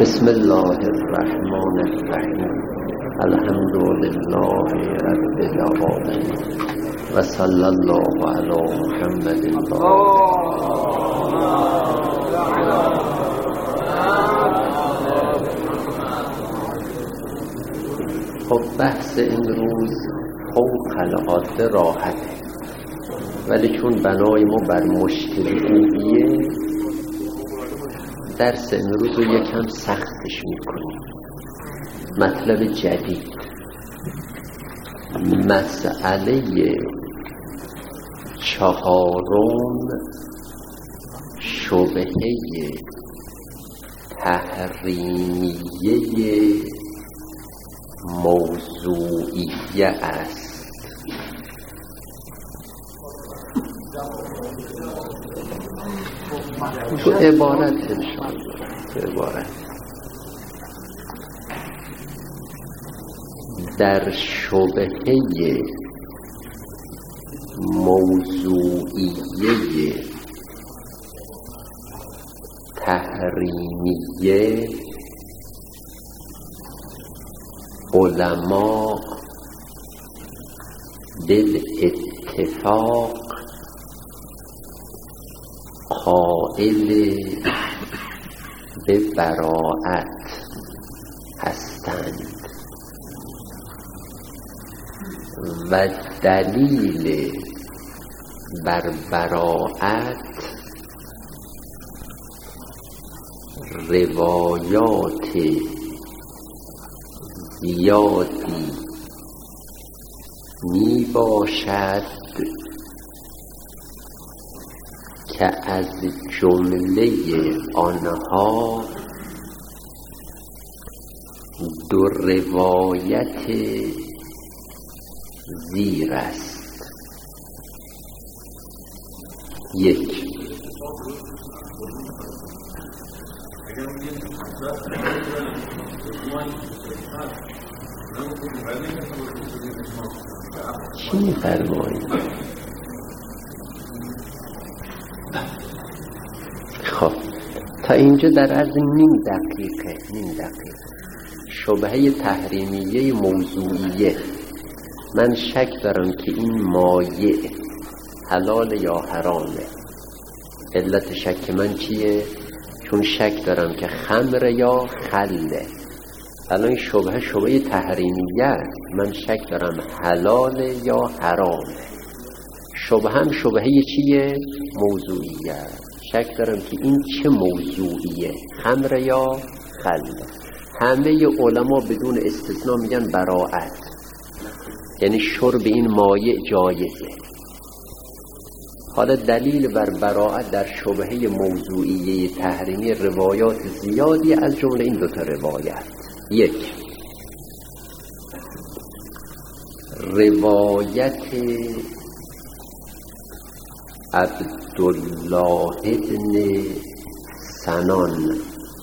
بسم الله الرحمن الرحیم. الحمد لله رب العالمین و صلی الله علی محمد. خب بحث امروز فوق العاده راحته، ولی چون بنای ما بر مشکل خوبیه درس امروز رو یکم سختش میکنیم. مطلب جدید، مسئله چهارم، شبهه تحریمیه موضوعیه است. تو عبارت انشاءالله، تو عبارت در شبهه موضوعیه تحریمیه علما بالاتفاق قائل به براءت هستند و دلیل بر براءت روایات زیادی می باشد که از جمله آنها دو روایت زیر است. یک، چی می‌فرمایید؟ خب تا اینجا در عرض نیم دقیقه شبهه تحریمیه موضوعیه. من شک دارم که این مایع حلال یا حرامه. علت شک من چیه؟ چون شک دارم که خمر یا خله. الان این شبهه تحریمیه است، من شک دارم حلال یا حرامه. شبهه چیه؟ موضوعیه. شک دارم که این چه موضوعیه، خمر یا خله. همه علما بدون استثناء میگن براءت، یعنی شرب این مایع جایزه. حالا دلیل بر براءت در شبهه موضوعیه تحریمی روایات زیادی، از جمله این دوتا روایت. یک، روایت عبدالله ابن سنان.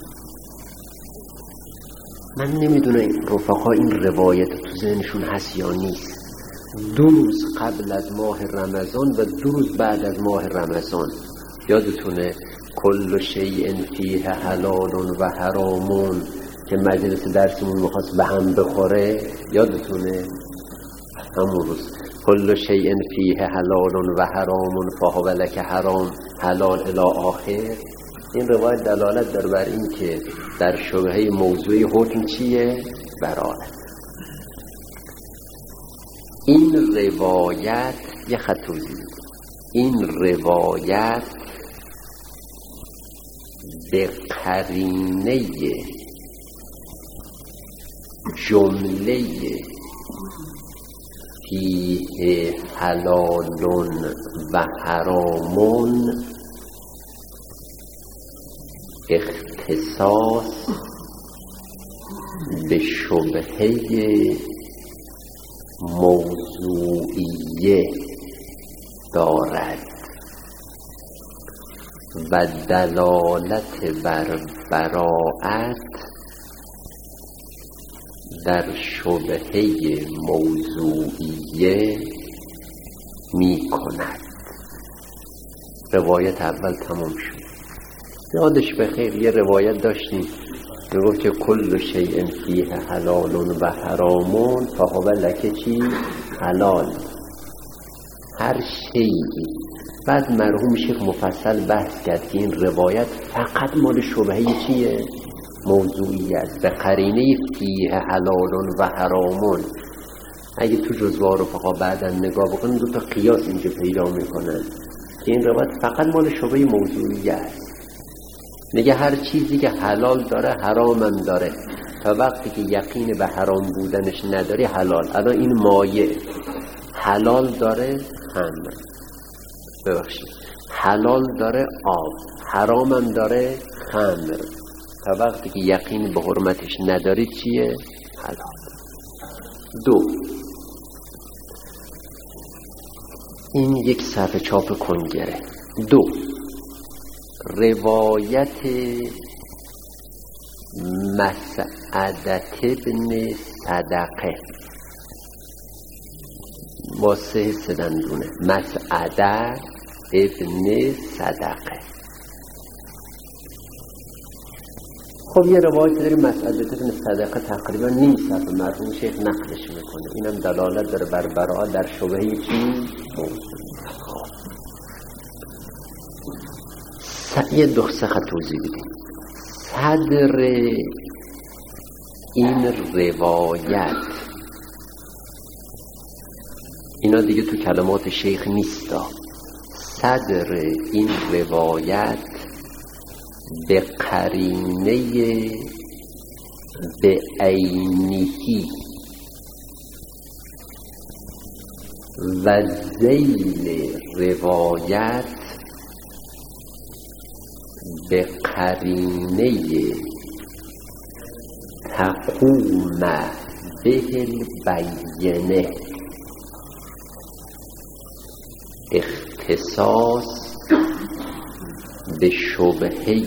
من نمیدونم رفقا این روایت تو ذهنشون هست یا نیست. 2 روز قبل از ماه رمضان و 2 روز بعد از ماه رمضان، یادتونه کل شیء فیه حلال و حرامون که مجلس درسمون میخواست به هم بخوره؟ یادتونه همون روز کل شیء فیه حلال و حرامون فهو لک حرام حلال الی آخر. این روایت دلالت داره بر این که در شبهه موضوعی حکم چیه؟ براءت. این روایت یه خط توضیح، این روایت به قرینه جمله فیه حلال و حرامون اختصاص به شبهه موضوعیه دارد و دلالت بر براءت در شبهه موضوعیه می کند. روایت اول تمام شد. یادش بخیر یه روایت داشتیم میگفت که کل شیء فیه حلال و حرام فهو لک چی؟ حلال. هر شیئی. بعد مرحوم شیخ مفصل بحث کرد که این روایت فقط مال شبهه چیه؟ موضوعیت به قرینه فیه حلال و حرام. اگه تو جزوه رفقا بعدا نگاه بکنن دو تا قیاس اینجا پیدا میکنن که این روایت فقط مال شبهه موضوعیت. میگه هر چیزی که حلال داره حرامم داره، تا وقتی که یقین به حرام بودنش نداری حلال. الان این مایع حلال داره خمر، ببخشید حلال داره آب، حرامم داره خمر، تا وقتی که یقین به حرمتش نداری چیه؟ حلال. دو، این یک صفحه چاپ کنگره. دو، روایت مسعدة ابن صدقه با سه دندونه، مسعدة ابن صدقه. خب یه روایت داریم مسعدة ابن صدقه تقریبا نیم صفحه مرحوم شیخ نقلش میکنه، اینم دلالت داره بر براءت در شبهه چی؟ یه دو سه خط توضیح بدیم. صدر این روایت، اینا دیگه تو کلمات شیخ نیستا، صدر این روایت به قرینه به عینهی و ذیل روایت به قرینه تقوم به البینه اختصاص به شبهه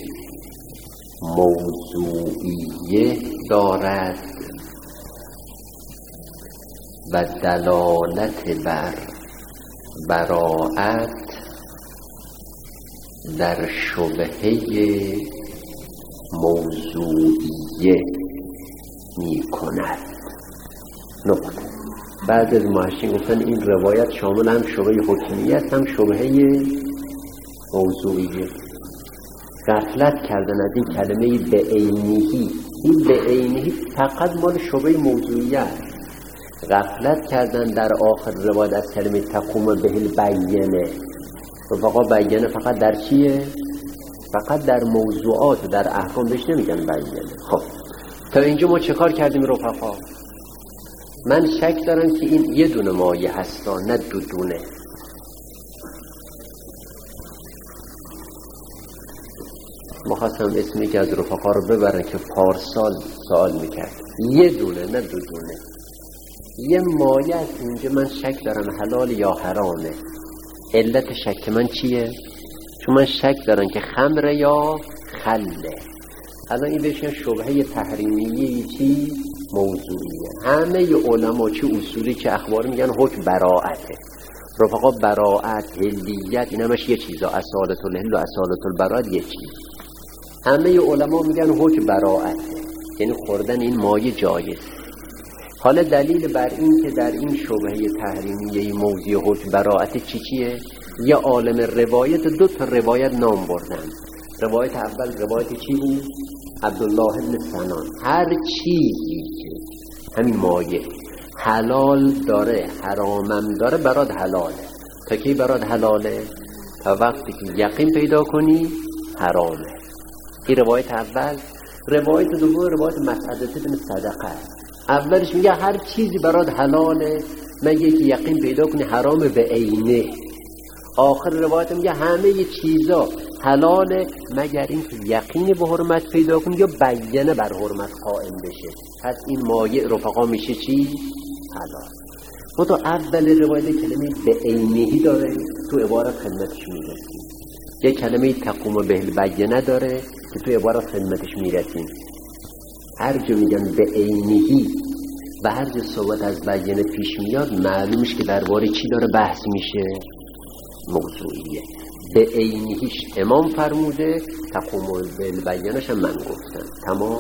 موضوعیه دارد و دلالت بر براءت در شبهه موضوعیه می کند. نقطه. بعد از محشین گفتن این روایت شامل هم شبهه حکمیت هم شبهه موضوعیه. غفلت کردن از این کلمه به عینهی. این به عینهی فقط مال شبهه موضوعیت. غفلت کردن در آخر روایت از کلمه تقوم به البینه. فقط بیانه فقط در چیه؟ فقط در موضوعات، در احکام بهش نمیگن بیانه. خب تا اینجا ما چه کار کردیم رفقا؟ من شک دارم که این یه دونه مایه هستا نه دو دونه. ما خواستم اسمی که از رفقا رو ببرن که پارسال سوال میکرد، یه دونه نه دو دونه. یه مایه از اینجا من شک دارم حلال یا حرامه. علت شک من چیه؟ چون من شک دارم که خمر یا خله. الان این بهش شبهه تحریمیه چی؟ موضوعیه. همه علما چه اصولی چه اخبار میگن حکم براءته. رفقا براءت، حلیت، این همش یه چیزا، اصالت الحل و اصالت البراءت یه چیز. همه علما میگن حکم براءته، یعنی خوردن این مایه جایز. حالا دلیل بر این که در این شبهه تحریمیه موضوع حکم براءت چیه؟ یه عالم روایت دو تا روایت نام بردن. روایت اول روایت چی بود؟ عبدالله بن سنان. هر چیزی که همین مایه حلال داره حرامم داره برات حلاله. تا کی برات حلاله؟ تا وقتی که یقین پیدا کنی حرامه. این روایت اول. روایت دوم روایت مسعدة بن صدقه. اولش میگه هر چیزی برات حلاله مگه که یقین پیدا کنی حرام به عینه. آخر روایت میگه همه چیزا حلاله مگر این که یقین به حرمت پیدا کنی یا بیانه بر حرمت قائم بشه. پس این مایع رفقا میشه چی؟ حلال. ما تو اول روایت کلمه به عینهی داره، تو عبارت خدمتش میرسیم. یه کلمه تقوم به البینه داره که تو عبارت خدمتش میرسیم. هر جا میگن به عینهی و هر جا صحبت از بیانه پیش میاد معلومش که درباره چی داره بحث میشه؟ موضوعیه. به عینیش امام فرموده، تقوم بالبینش هم من گفتم. تمام.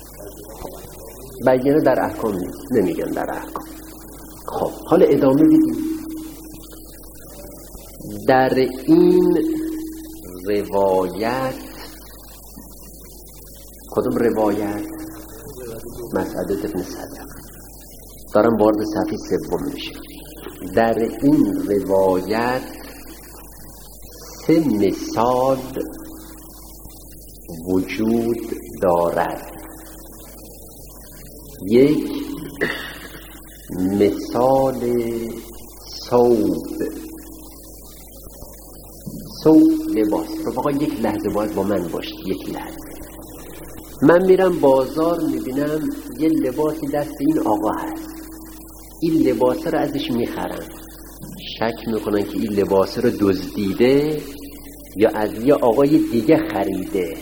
بیانه در احکام نیست، نمیگن در احکام. خب حالا ادامه بدیم. در این روایت، کدوم روایت؟ مسعود ابن صدق. دارم وارد صفحه 3 میشه. در این روایت 3 مثال وجود دارد. یک، مثال ثوب لباس. رفقا یک لحظه باید با من باشید، یک لحظه. من میرم بازار، میبینم یه لباسی دست این آقا هست، این لباسه رو ازش میخرن. شک میکنن که این لباسه رو دزدیده یا از یه آقای دیگه خریده.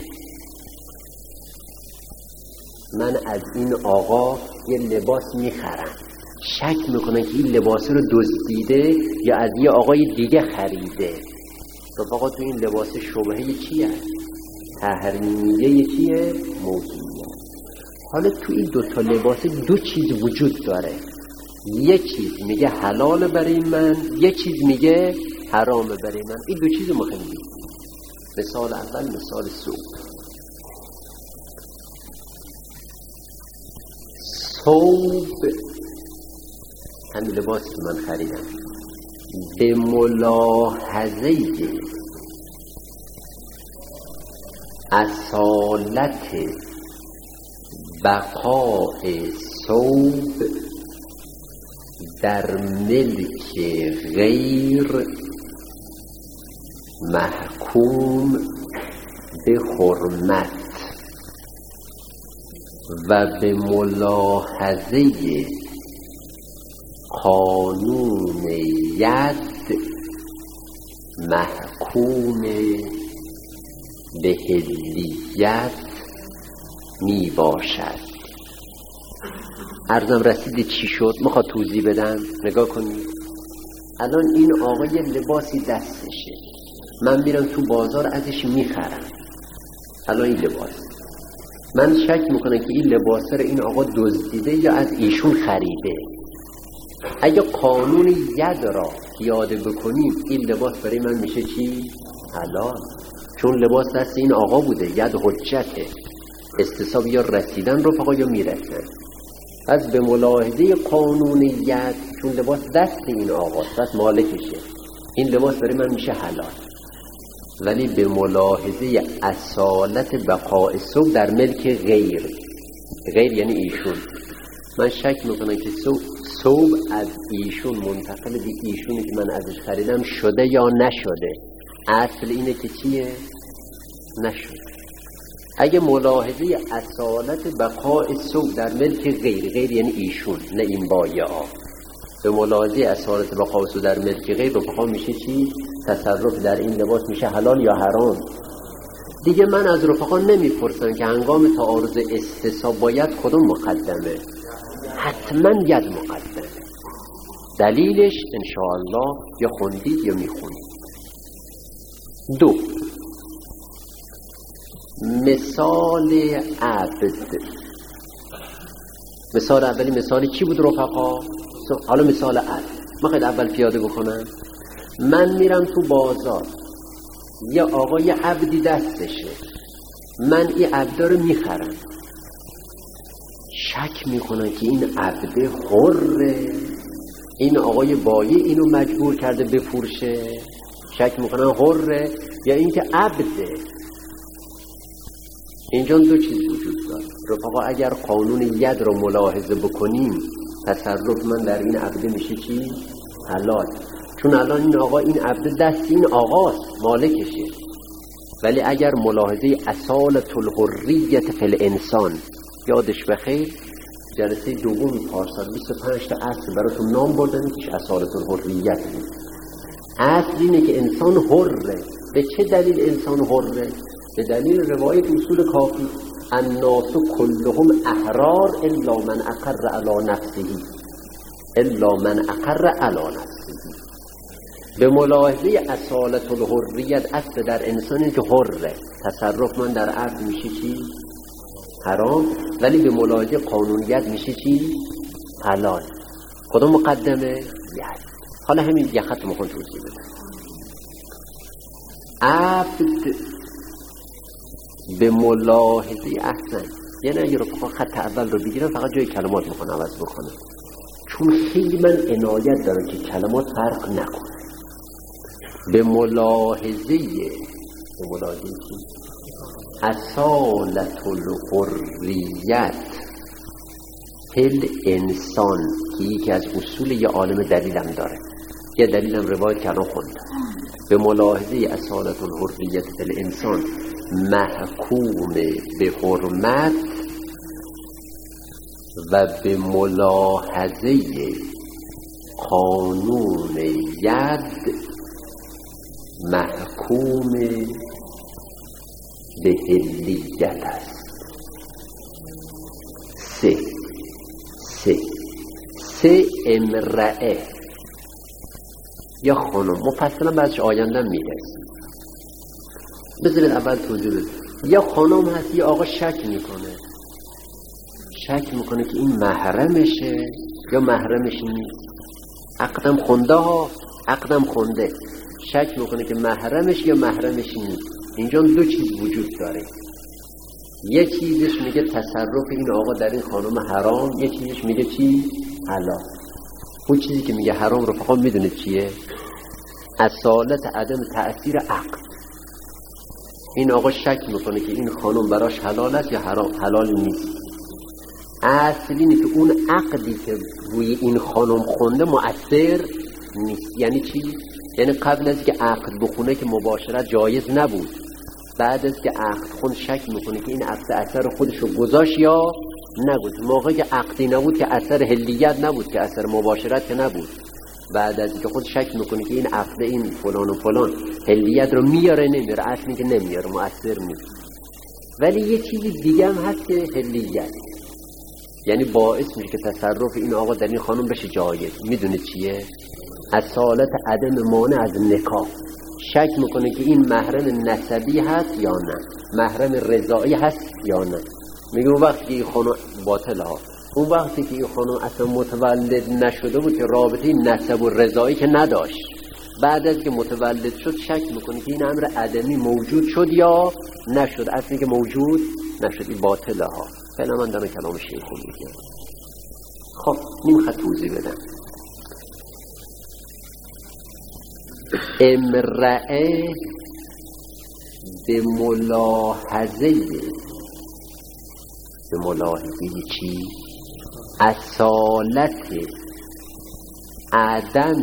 من از این آقا یه لباس میخرم، شک میکنن که این لباسه رو دزدیده یا از یه آقای دیگه خریده. رفقا تو این لباس شبهه چیه؟ تحریمیه چیه؟ موضوعیه. حالا تو این 2 لباس 2 چیز وجود داره. یه چیز میگه حلال برای من، یه چیز میگه حرام برای من. این 2 چیز مهمی. مثال اول مثال ثوب، همین لباسی که من خریدم، به ملاحظه اصالت بقاء ثوب در ملک غیر محکوم به حرمت و به ملاحظه قانون ید محکوم به حلیت می باشد. عرضم رسید چی شد؟ میخواد توضیح بدم. نگاه کنید. الان این آقا یه لباسی دستشه، من میرم تو بازار ازش میخرم. الان این لباس، من شک میکنم که این لباس رو این آقا دزدیده یا از ایشون خریده. اگه قانون ید را پیاده بکنیم، این لباس برای من میشه چی؟ حلال. چون لباس دست این آقا بوده، ید حجته. استصحاب یا رسیدن رفقا یا میرسن. از به ملاحظه قانون ید، چون لباس دست این آقاست، دست مالکشه، این لباس برای من میشه حلال. ولی به ملاحظه اصالت بقاء ثوب در ملک غیر یعنی ایشون، من شک میکنم که ثوب از ایشون منتقل به ایشونی که من ازش خریدم شده یا نشده. اصل اینه که چیه؟ نشده. اگه ملاحظه اصالت بقاء ثوب در ملک غیر یعنی ایشون، نه این بایعا، به ملاحظه اصالت بقاء ثوب در ملک غیر رفقا میشه چی؟ تصرف در این لباس میشه حلال یا حرام. دیگه من از رفقا نمیپرسن که هنگام تعارض استصحاب باید کدوم مقدمه. حتما ید مقدمه. دلیلش انشاءالله یا خوندید یا میخونید. 2، مثال عبد. مثال اولی مثال چی بود رفقا؟ حالا مثال عبد میخواید اول پیاده بکنم. من میرم تو بازار، یه آقای عبدی دستشه، من این عبد رو میخرم. شک میکنن که این عبد حره، این آقای بایی اینو مجبور کرده بفروشه. شک میکنن حره یا اینکه عبده. اینجا 2 چیز وجود داره رفقا. اگر قانون ید رو ملاحظه بکنیم، تصرف من در این عبد میشه چی؟ حلال. چون الان این آقا، این عبد دست این آقاست، مالکشه. ولی اگر ملاحظه اصالت الحریت فی الانسان، یادش بخیر جلسه دوم پارسال 25 تا اصل براتون نام بردم که اصالت الحریت بود. اصل اینه که انسان حره. به چه دلیل انسان حره؟ به دلیل روایت اصول کافی، الناس کلهم احرار الا من اقر علی نفسه، الا من اقر علی نفسه. به ملاحظه اصالت الحریت اصل در انسانی که حره، تصرف من در عقل میشه چی؟ حرام، ولی به ملاحظه قانونیت میشه چی؟ حلال. کدوم مقدمه؟ ید. حالا همین یه خط مخون توضیح بده. عبد به ملاحظه احسن، یعنی اگه خط اول رو بگیرم فقط جای کلمات میخوان عوض بکنم، چون خیلی من عنایت دارم که کلمات فرق نکنه. به ملاحظه اصالت الحریت هل انسان، که یکی از اصول یه عالم دلیلم داره، یه دلیلم روایت کلام خونده. به ملاحظه اصالت الحریت هل انسان محکوم به حرمت و به ملاحظه قانون ید محکوم به حلیت است. سه امرأه یا خانم، مفصلا بعدش آیندم میرسیم. بذارید اول توضیح بدم. یا خانم هست، یا آقا شک میکنه که این محرمشه یا محرمش نیست. عقدم خونده شک میکنه که محرمش یا محرمش نیست. اینجا دو چیز وجود داره. یه چیزش میگه تصرف این آقا در این خانم حرام، یه چیزش میگه چی؟ حلال. اون چیزی که میگه حرام رو فقط میدونه چیه؟ اصالت عدم تأثیر عقد. این آقا شک میکنه که این خانم براش حلال است یا حلال نیست. اصل اینه که اون عقدی که روی این خانم خونده مؤثر نیست. یعنی چی؟ یعنی قبل از که عقد بخونه که مباشرت جایز نبود، بعد از که عقد خون شک میکنه که این عقد اثر خودشو گذاشت یا نگذاشت. موقعی که عقدی نبود که اثر حلیت نبود، که اثر مباشرت که نبود، بعد از که خود شک میکنه که این عقد این فلان و فلان حلیت رو میاره نمیاره، اصلی که نمیاره، مؤثر نیست. ولی یه چیزی دیگه هم هست که حلیت، یعنی باعث میشه که تصرف این آقا در این خانم بشه جایز. میدونه چیه؟ اصالت عدم مانع از نکاح. شک میکنه که این محرم نسبی هست یا نه، محرم رضایی هست یا نه. میگه اون وقتی که این خانم باطله ها، اون وقتی که این خانم اصلا متولد نشده بود که رابطه نسب و رضایی که نداشت، بعد از که متولد شد شک میکنه که این امر عدمی موجود شد یا نشد، اصلی که موجود نشد. این باطله ها. فعلا من دارم کلام شیخو میگم. خب نیم خط توضیح بدم. امرأه به ملاحظه چی؟ اصالت عدم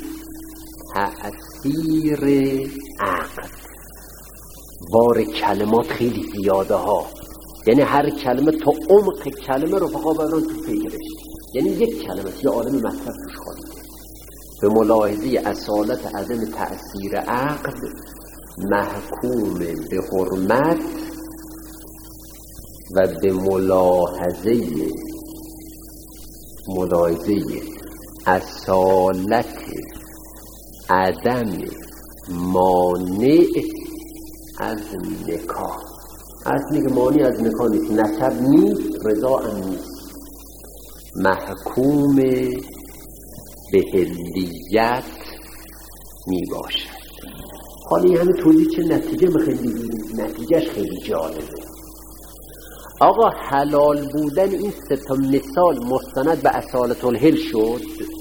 تأثیر عقد. بار کلمات خیلی زیاده ها، یعنی هر کلمه تا عمق کلمه رو فقط بران تو فکرش، یعنی یک کلمه یه عالم مطلب توش خواهد. به ملاحظه اصالت عدم تأثیر عقد محکوم به حرمت و به ملاحظه اصالت عدم مانع از نکاح. اصلی که مانع از نکاح نیست، نسب نیست، رضا هم نیست، محکوم به حلیت می باشد. حالا این همه توضیح چه نتیجه میخوایم بگیریم؟ نتیجهش خیلی جالبه. آقا حلال بودن این سه تا مثال مستند به اصالت الحل شد؟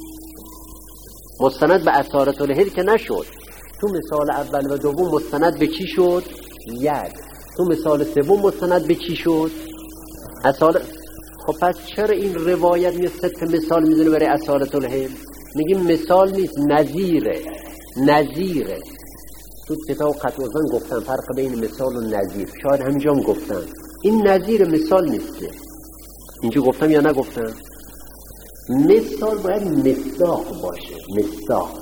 مستند به اصالت الحل که نشد. تو مثال اول و دوم مستند به چی شد؟ ید. تو مثال سوم مستند به چی شد؟ اصالت. خب پس چرا این روایت می سه تا مثال میزنه برای اصالت الحل؟ میگیم مثال نیست، نظیره. تو کتاب قطع وزن گفتن فرق بین مثال و نظیر، شاید همینجا هم گفتن این نظیر مثال نیست. اینجا گفتم یا نگفتم؟ مثال باید مصداق باشه، مصداق،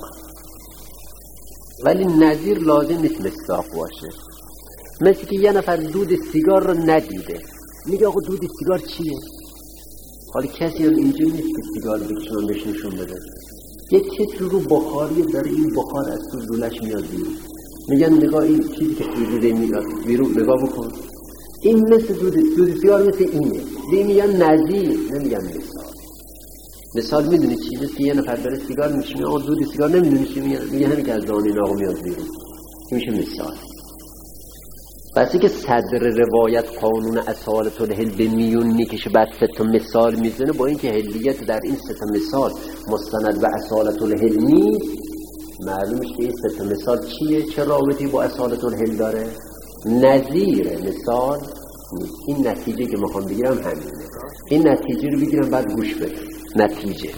ولی نظیر لازم نیست مصداق باشه. مثل که یه نفر دود سیگار رو ندیده، میگه آقا دود سیگار چیه؟ حالا کسی هم اینجا نیست که سیگار بکشون بهش نشون بده. یه تیتر رو بخاری داره، این بخار از تو لولش میاد بیرون، میگن نگاه این چیزی که توی میاد بیرون نگاه بکن، این مثل دود سیگار مثل اینه. میگن نظیر، نمیگن مثال. مثال میدونی چی؟ مثل یه نفر داره سیگار میکشه، آقا دود سیگار نمیدونی چی میگه همین که از دهان این آقا میاد بیرون، این میشه مثال. بسی که صدر روایت قانون اصالت الحل به میون میکشه، بعد 3 تا مثال میزنه، با اینکه حلیت در این 3 تا مثال مستند به اصالت الحل نیست، معلومش که این 3 تا مثال چیه؟ چه رابطی با اصالت الحل داره؟ نظیر مثال نیست. این نتیجه که میخوام بگیرم همینه. این نتیجه رو بگیرم بعد گوش بده. نتیجه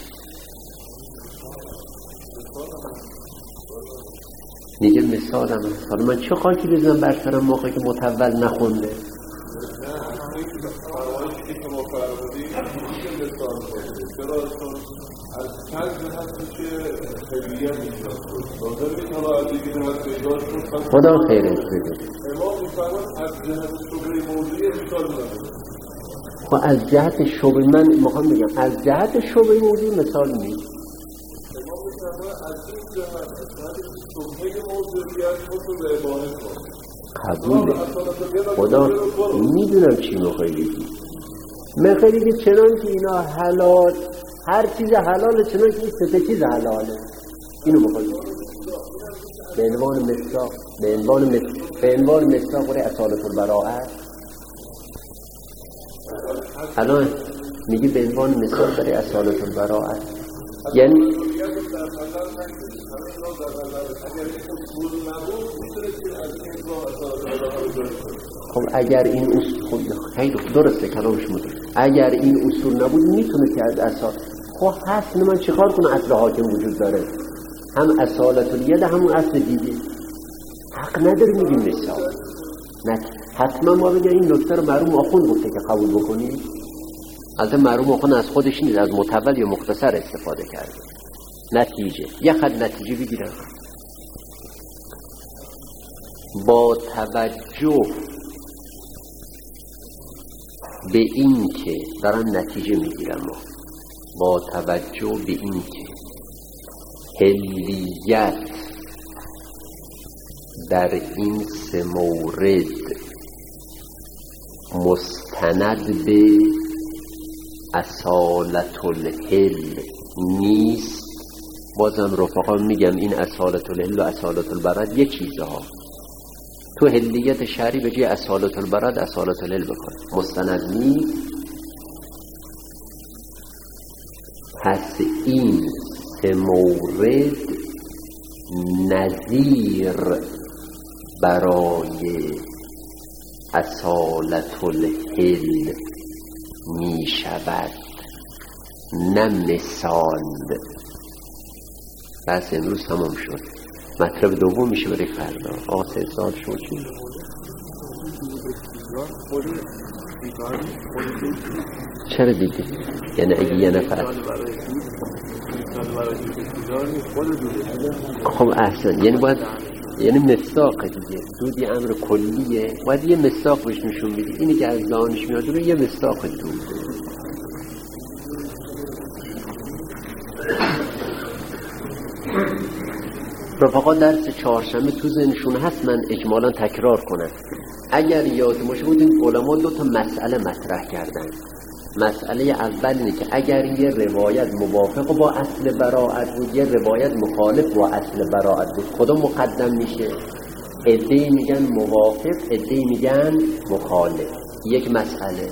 میگه مثالم، حالا من چه خاکی بزنم بر سرم موقعی که متول نخونده؟ خدا خیرت بده. خب از جهت شبه من میخوام بگم از جهت شبه موضوع مثال نیست. قبوله. خدا میدونم چی میخوای بگی. میخوای بگی چنان که اینا حلال، هر چیز حلاله چنان که این 3 چیز حلاله. اینو میخوای بگی به عنوان مصداق، به عنوان مصداق برای اصالت البراءت. الان میگی به عنوان مثال برای اصالت البراءت، یعنی خب اگر این اصول خیلی درسته کلامش مدرسه، اگر این اصول نبود میتونه که از اصال خب هست. من چیکار کنم؟ اصل حاکم وجود داره، هم اصالت الید همون اصل دیگه. حق نداری میگیم مثال. نه حتما ما بگیم این نکته رو مرحوم آخوند گفته که قبول بکنی. البته مرحوم آخوند از خودش نیست، از متول یا مختصر استفاده کرده. نتیجه یه خط نتیجه بگیرم. با توجه به این که دارم نتیجه میگیرم، با توجه به این که حلیت در این 3 مورد مستند به اصالت الحل نیست. بازم رفقا میگم این اصالت الحل و اصالت البراءت یه چیزها. تو حلیت شرعی به جای اصالت البراءت اصالت الحل بکن، مستند نیست. پس این 3 مورد نظیر برای اصالت الحل می شود، نه مثال. بس امروز تمام شد. مطلب دوم میشه برای فردا. 3 سال شد چی؟ چرا دیگه؟ یعنی اگه یه نفر خب احسن، یعنی باید یعنی مصداق دیگه، دودی امر کلیه، باید یه مصداق بهش نشون بدی. اینی که از دانش میاد رو یه مصداق دود. رفقا درس 4شنبه تو ذهنشون هست، من اجمالا تکرار کنم. اگر یاد باشه بودیم علما 2 تا مسئله مطرح کردن. مسئله اول اینه که اگر یه روایت موافق با اصل براءت بود، یه روایت مخالف با اصل براءت بود، کدوم مقدم میشه؟ عده‌ای میگن موافق، عده‌ای میگن مخالف. یک مسئله.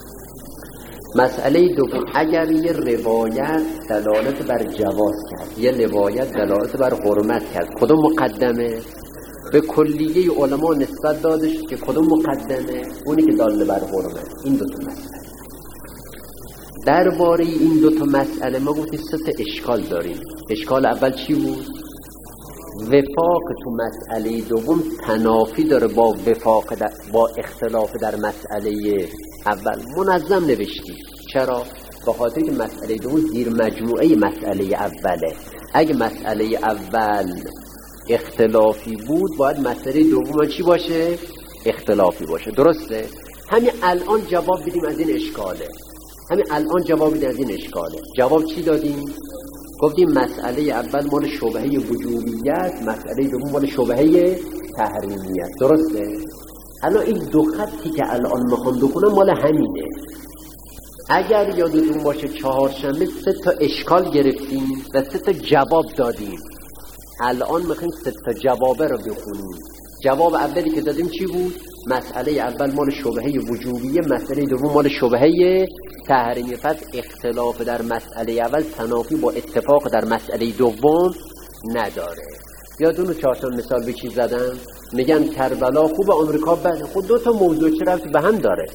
مسئله دوم، اگر یه روایت دلالت بر جواز کرد، یه روایت دلالت بر حرمت کرد، کدوم مقدمه؟ به کلیه علما نسبت داده شد که کدوم مقدمه؟ اونی که دال بر حرمت. این 2 تا مسئله. درباره این 2 تا مسئله ما گفتیم 3 تا اشکال داریم. اشکال اول چی بود؟ وفاق تو مسئله دوم تنافی داره با وفاق با اختلاف در مسئله اول. منظم نوشتی. چرا؟ به خاطر که مسئله دوم زیر مجموعه مسئله اوله. اگه مسئله اول اختلافی بود باید مسئله دوم چی باشه؟ اختلافی باشه. درسته؟ همین الان جواب بدیم از این اشکاله. جواب چی دادیم؟ گفتیم مسئله اول مال شبهه وجوبیت، مسئله دوم مال شبهه تحریمیت. درسته؟ الان این دو خطی که الان میخوام بکنم مال همینه. اگر یادتون باشه چهارشنبه 3 تا اشکال گرفتیم و 3 تا جواب دادیم. الان میخوایم 3 تا جوابه رو بخونیم. جواب اولی که دادیم چی بود؟ مسئله اول مال شبهه وجوبیه، مسئله دوم مال شبهه تحریمیه. پس اختلاف در مسئله اول تنافی با اتفاق در مسئله دوم نداره. یادونو 4 تا مثال به چیز زدم؟ میگن کربلا خوب، آمریکا بده. خود 2 تا موضوع چه ربطی به هم داره؟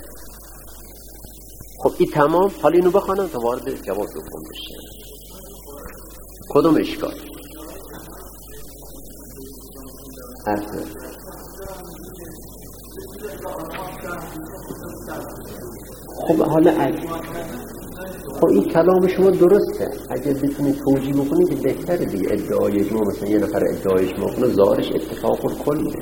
خب این تمام. حالا اینو بخوانم تا وارد جواب دوم بشه. کدوم اشکال؟ خب حالا خب این کلام شما درسته. اگر بتونید توجیه بکنید که بهتره دیگه. ادعای شما مثلا یه نفر ادعایش میکنه ظاهرش اتفاق الکل.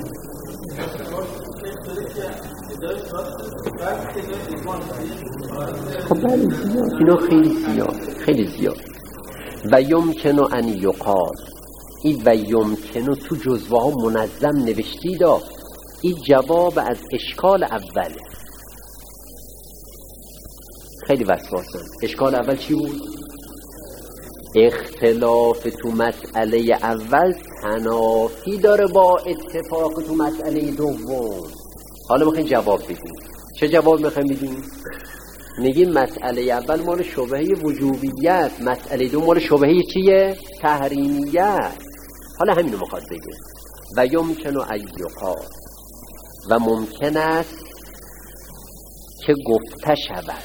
خب بله زیاد. اینا خیلی زیاد. و یمکنو ان یقال، این و یمکنو تو جزوه ها منظم نوشتید. این جواب از اشکال اوله. خیلی وسواسن. اشکال اول چی بود؟ اختلاف تو مسئله اول تنافی داره با اتفاق تو مسئله دوم. حالا میخوایم جواب بدیم. چه جواب میخوایم بدیم؟ میگیم مسئله اول مال شبهه وجوبیت، مسئله دوم مال شبهه چیه؟ تحریمیت. حالا همینو میخواد بگه. و یمکنو ان یقال، و ممکن است که گفته شود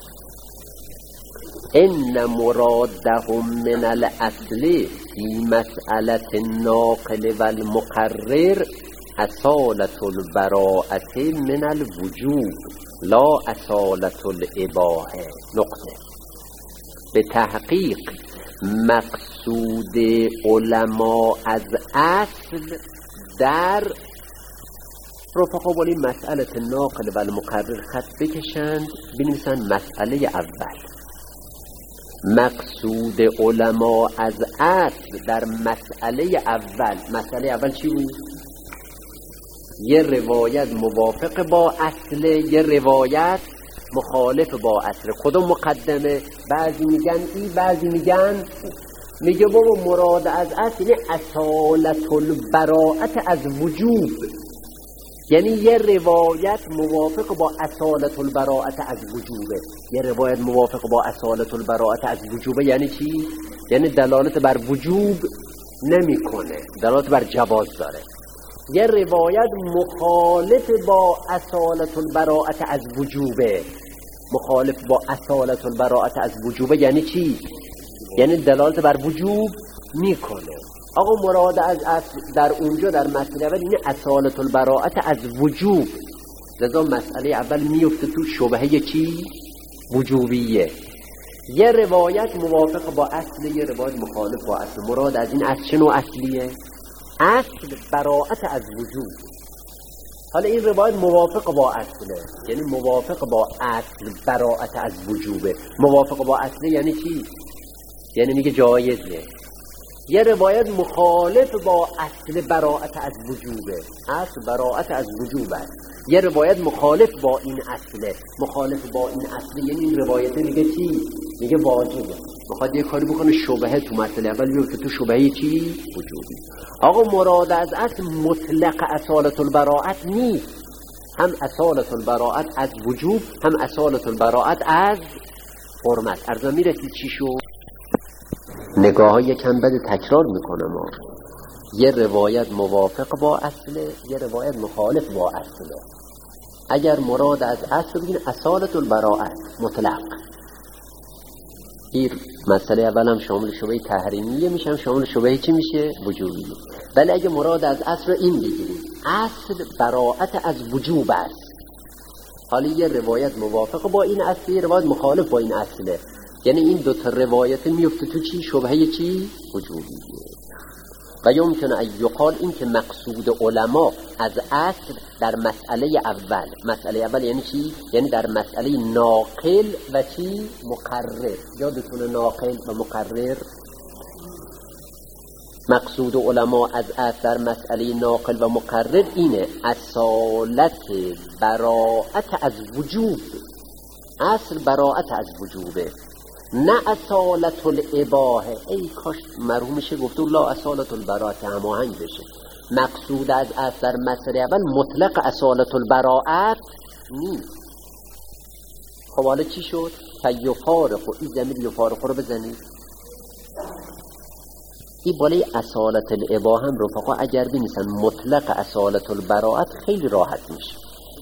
ان مرادهم من الاصل فی مسئله الناقل و المقرر اصالة البراءة من الوجوب لا اصالة الاباحه. نقطه. به تحقیق مقصود علما از اصل در رفقا بالی مسئله ناقل و المقرر خط بکشند، بنویسن مسئله اول. مقصود علما از اصل در مسئله اول چی بود؟ یه روایت موافق با اصل، یه روایت مخالف با اصل. کدوم مقدمه؟ بعضی میگن ای، بعضی میگن میگه بابا مراد از اصل یعنی اصالت البراءت از وجوب، یعنی یه روایت موافق با اصالت البراءت از وجوبه. یه روایت موافق با اصالت البراءت از وجوبه یعنی چی؟ یعنی دلالت بر وجوب نمیکنه، دلالت بر جواز داره. یه روایت مخالف با اصالت البراءت از وجوبه، مخالف با اصالت البراءت از وجوبه یعنی چی؟ یعنی دلالت بر وجوب میکنه. آقا مراد از اصل در اونجا در مسئله اول اینه اصالت البراءت از وجوب. لذا مسئله اول میفته تو شبهه چی؟ وجوبیه. یه روایت موافق با اصل، یه روایت مخالف با اصل. مراد از این اصل چه نوع اصلیه؟ اصل براءت از وجوب. حالا این روایت موافق با اصله، یعنی موافق با اصل براءت از وجوبه. موافق با اصل یعنی چی؟ یعنی میگه جایزه. یه روایت مخالف با اصل براءت از وجوبه، اصل براءت از وجوب است. یه روایت مخالف با این اصله، مخالف با این اصله یعنی این روایت میگه چی؟ میگه واجبه. میخواد یه کاری بکنه شبهه تو مسئله اول بیفته تو شبهه چی؟ وجوبی. آقا مراد از اصل مطلق اصالت البراءت نیست، هم اصالت البراءت از وجوب هم اصالت البراءت از حرمت. ارزم میرسید چی شو؟ نگاه ها یکم بده تکرار میکنم. یه روایت موافق با اصله، یه روایت مخالف با اصله. اگر مراد از اصل بگین اصالت البراءت مطلق، این مسئله اول هم شامل شبهه تحریمیه میشه، هم شامل شبهه چی میشه؟ وجوبیه. ولی اگه مراد از اصل رو این بگیریم اصل براءت از وجوب است، حالا یه روایت موافق با این اصل، یه روایت مخالف با این اصله، یعنی این دو تا روایت میفته تو چی؟ شبهه چی؟ وجوبیه. و یمکن ان یقال، این که مقصود علما از اصل در مسئله اول. مسئله اول یعنی چی؟ یعنی در مسئله ناقل و چی؟ مقرر. یادتونه ناقل و مقرر؟ مقصود علما از اثر مسئله ناقل و مقرر اینه اصالت براءت از وجوب، اصل براءت از وجوبه، نه اصالت الاباحه. ای کاش مرحومشه گفت لا اصالت البراءت هماهنگ بشه. مقصود از اثر مسئله اول مطلق اصالت البراءت نیست. خب حالا چی شد؟ فیفارق، این ضمیر یفارق رو بزنید، این بالای اصالت الاباحه هم رفقا اگر بنویسن مطلق اصالت البراءت خیلی راحت میشه.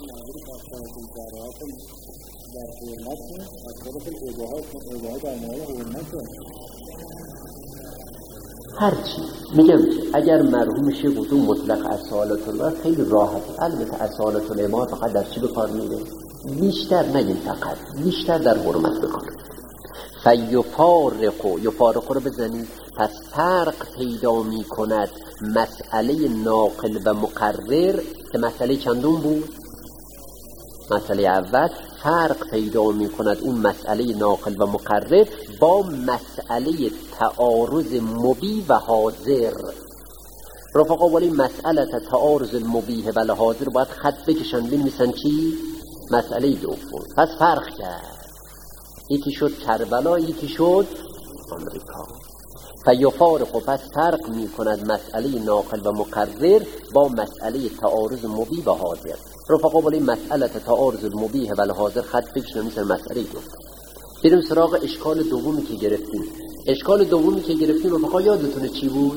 هرچی میگم که اگر مرحوم شه گفتو مطلق اصالت البراءت خیلی راحت. البته اصالت الاباحه فقط در چی به کار میره؟ بیشتر نگیم، فقط بیشتر در حرمت به کار. فیفارق، یفارق رو بزنید. پس فرق پیدا می کند مسئله ناقل و مقرر که مسئله چندون بود؟ مسئله اول. فرق پیدا می کند اون مسئله ناقل و مقرر با مسئله تعارض مبیح و حاضر. رفقا ولی مسئله تعارض المبیح و حاضر باید خط بکشن بنویسن چی؟ مسئله دوم. پس فرق کرد، یکی شد کربلا، یکی شد آمریکا. فیفارق، پس فرق می کند مسئله ناقل و مقرر با مسئله تعارض مبیح و حاضر. رفقا ولی مسئله تعارض المبیح و حاضر خط بکشن مثل مسئله دوم. بریم سراغ اشکال دومی که گرفتیم. اشکال دومی که گرفتیم رفقا یادتونه چی بود؟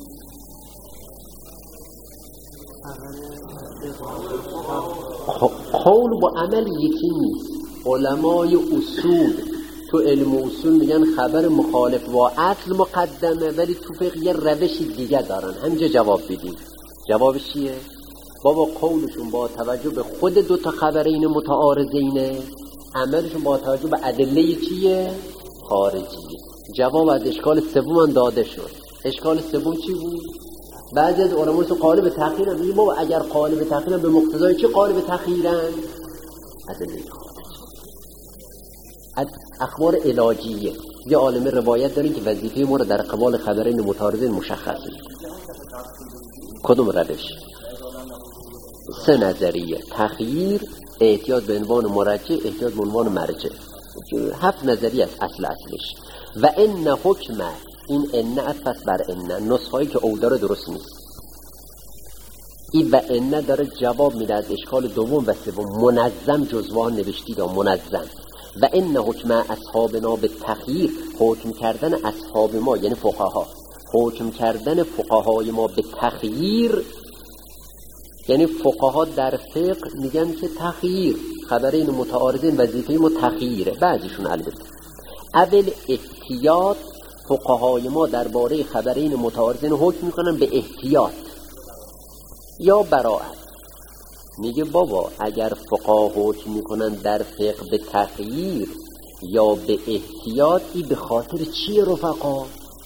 قول با عمل یکی نیست. علمای اصول تو علم اصول میگن خبر مخالف با اصل مقدمه، ولی تو فقه یه روش دیگه دارن. همینجا جواب بدیم. جوابش چیه؟ بابا قولشون با توجه به خود دوتا خبرین متعارضینه، عملشون با توجه به ادله چیه؟ خارجیه. جواب از اشکال سوم داده شد. اشکال سوم چی بود؟ بعضی از علما تو قالب تأخیر هم میگن بابا اگر قالب تأخیر هم به مقتضای چه قالب تأخیرن؟ ادله اخبار علاجیه. یه عالم روایت داریم که وظیفه ما رو در قبال خبرین متعارضین مشخصه. کدوم روش؟ 3 نظریه: تخییر، احتیاط به عنوان مرجع، احتیاط به عنوان مرجع. 7 نظریه است اصلش. و ان حکم، این ان اصل بر ان، نسخه‌ای که او داره درست نیست. این و ان داره جواب میده از اشکال دوم و سوم. منظم جزوان نوشتید، منظم. و ان حکم اصحابنا به تخییر، حکم کردن اصحاب ما یعنی فقها، حکم کردن فقهای ما به تخییر، یعنی فقها در فقه میگن که تخییر خبرین متعارضین وظیفه ما تخییره، بعضیشون البته. اول احتیاط، فقهای ما درباره خبرین متعارضین حکم میکنن به احتیاط یا براءت. میگه بابا اگر فقها حکم میکنن در فقه به تخییر یا به احتیاط، این به خاطر چیه رفقا؟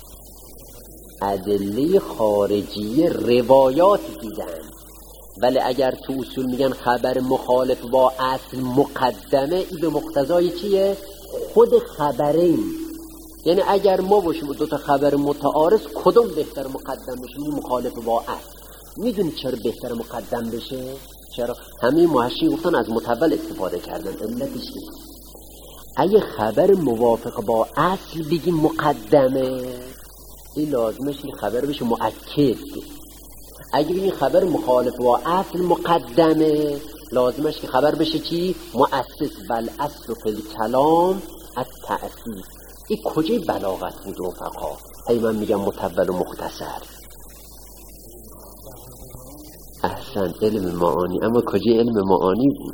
ادله خارجی روایات دیدن. ولی اگر تو اصول میگن خبر مخالف با اصل مقدمه، این به مقتضای چیه؟ خود خبرین. یعنی اگر ما باشیم دو تا خبر متعارض، کدوم بهتر مقدم بشه؟ مخالف با اصل. میدونی چرا بهتر مقدم بشه؟ چرا؟ همین محشی گفتن از متول استفاده کردن. علتش اینه اگه خبر موافق با اصل بگیم مقدمه، این لازمش این خبر بشه مؤکد. اگه بگیم خبر مخالف با اصل مقدمه، لازمش که خبر بشه چی؟ مؤسس. بل اصل فی الکلام التأسیس. این کجای بلاغت بود رفقا؟ هی من میگم متول و مختصر. احسن، علم معانی. اما کجای علم معانی بود؟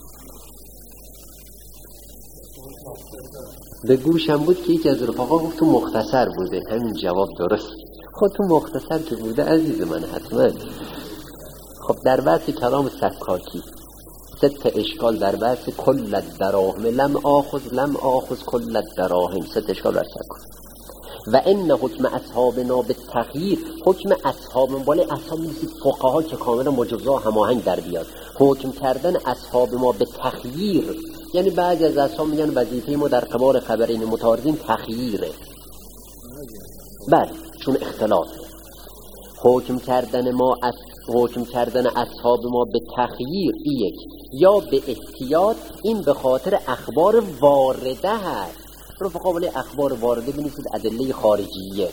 به گوشم بود که یکی از رفقا گفت تو مختصر بوده. همین جواب درست. خود تو مختصر که بوده عزیز من حتما. خب در بحث کلام سکاکی 3 اشکال در بحث کل الدراهم، لم آخذ کل الدراهم، 3 اشکال در سکاکی. و ان حکم اصحابنا به تخییر، حکم اصحاب ولی اصحاب نیست فقها که کاملا مجزا هماهنگ در بیاد. حکم کردن اصحاب ما به تخییر، یعنی بعضی از اصحاب میگن وظیفه ما در قبال خبرین متعارضین تخییره. بله، چون اختلافه. حکم کردن اصحاب ما به تخییر یک یا به احتیاط، این به خاطر اخبار وارده هست. رفقا ولی اخبار وارده بنویسید ادله خارجیه.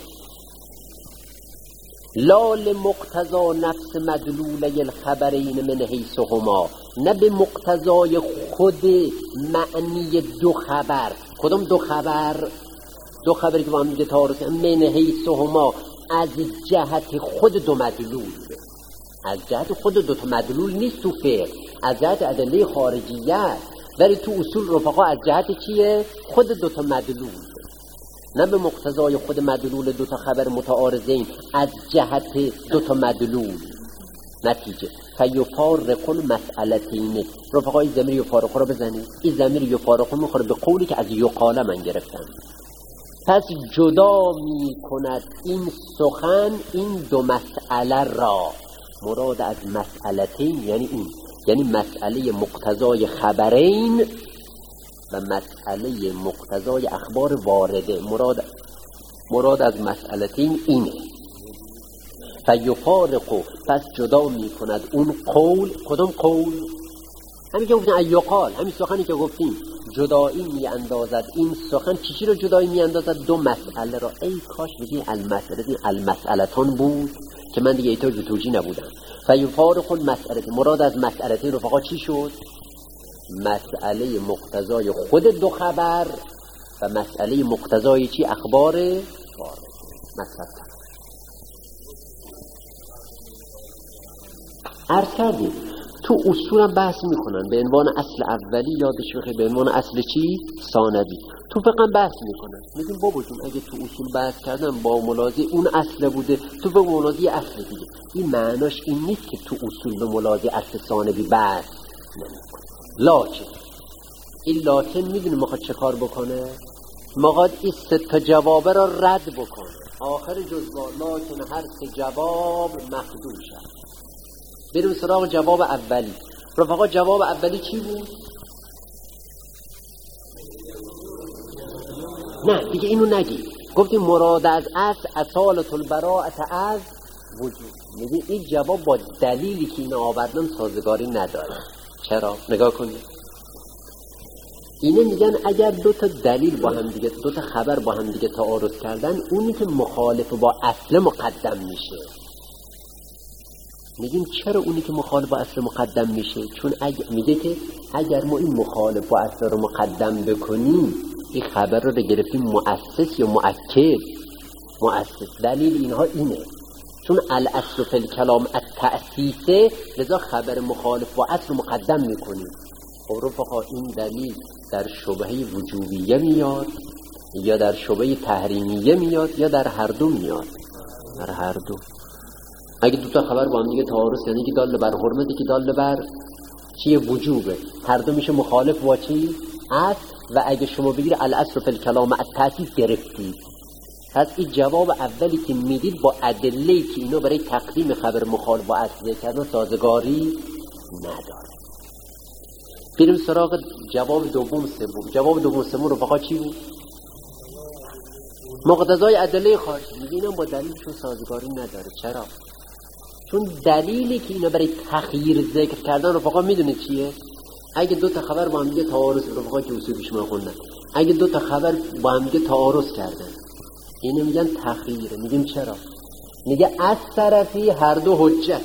لا لمقتضا نفس مدلولی الخبرین من حیثهما، نه به مقتضای خود معنی دو خبر. کدام دو خبر؟ دو خبری که با هم دیگه تعارض من حیثهما، از جهت خود دو مدلول. از جهت خود دو تا مدلول نیست تو فقه، از جهت ادله خارجیه است. ولی تو اصول رفقا از جهت چیه؟ خود دو تا مدلول، نه به مقتضای خود مدلول دو تا خبر متعارضین، از جهت دو تا مدلول. نتیجه فیفارق المسئلتین. رفقا این ضمیر یفارق رو بزنید، این ضمیر یفارق میخوره به قولی که از یقال من گرفتم. پس جدا می کند این سخن این دو مسئله را. مراد از مسئلتین یعنی این، یعنی مسئله مقتضای خبرین و مسئله مقتضای اخبار وارده. مراد از مسئلتین اینه. فیفارق، پس جدا می کند اون قول. کدام قول؟ همین که گفتیم ایقال، همین سخنی که گفتیم جدایی می اندازد. این سخن چیزی رو جدایی می اندازد؟ دو مسئله را. ای کاش بگی المسئلتون بود که من دیگه ایتاج و توجی نبودم. فیفارق المسئلتین، مراد از مسئلتین رفقا چی شد؟ مسئله مقتضای خود دو خبر و مسئله مقتضای چی؟ اخبار وارد. مثلا عرض کردیم تو اصول هم بحث میکنن به عنوان اصل اولی، یادش بخیر، به عنوان اصل چی؟ ثانوی. تو فقط بحث میکنن، میگیم بابا جون اگه تو اصول بحث کردن با ملاحظه اون اصل بوده، تو به ملاحظه اصل دیگه. این معناش این نیست که تو اصول به ملاحظه اصل ثانوی بحث نمیکنه. لاکن این لاکن میدونی میخواد چه کار بکنه؟ میخواد این سه تا جوابه را رد بکنه. آخر جزوا لاکن هر سه جواب مخدوم شد. بریم سراغ جواب اولی. رفقا جواب اولی چی بود؟ نه دیگه اینو نگی. گفتیم مراد از اصالت البراءت از وجود. میگه این جواب با دلیلی که این آوردن سازگاری نداره. چرا؟ نگاه کنید. اینه میگن اگر دو تا دلیل با هم دیگه، دو تا خبر با هم دیگه تعارض کردن، اونی که مخالف با اصل مقدم میشه. میگیم چرا اونی که مخالف با اصل مقدم میشه؟ چون میگه که اگر ما این مخالف با اصل رو مقدم بکنیم، این خبر رو گرفتیم مؤسس یا مؤکد. مؤسس دلیل اینها اینه، چون الاصل فی الکلام التأسیسه، لذا خبر مخالف با اصل مقدم میکنیم. خب رفقا این دلیل در شبهه وجوبیه میاد یا در شبهه تحریمیه میاد یا در هر دو میاد؟ در هر دو. اگه دو تا خبر با هم دیگه تعارض، یعنی که دال بر حرمت، که دال بر چیه؟ وجوبه، هر دو میشه مخالف با چی؟ اصل. و اگه شما بگیر الاصل فی الکلام التأسیس گرفتید. پس این جواب اولی که میدید با ادله‌ای که اینو برای تقدیم خبر مخالف با اصل کردن سازگاری نداره. بریم سراغ جواب دوم سوم. جواب دوم سوم رو فقط چی بود؟ مقتضای ادله خارجی. میگه اینا با دلیلشون سازگاری نداره. چرا؟ چون دلیلی که اینا برای تخییر ذکر کردن رو فقط میدونید چیه؟ اگه دو تا خبر با هم دیگه تعارض، رو فقط که اصولش ما خوندن، اگه دو تا خبر با هم دیگه تعارض کردن، اینو میگن تخییره. میگیم چرا؟ میگه از طرفی هر دو حجت،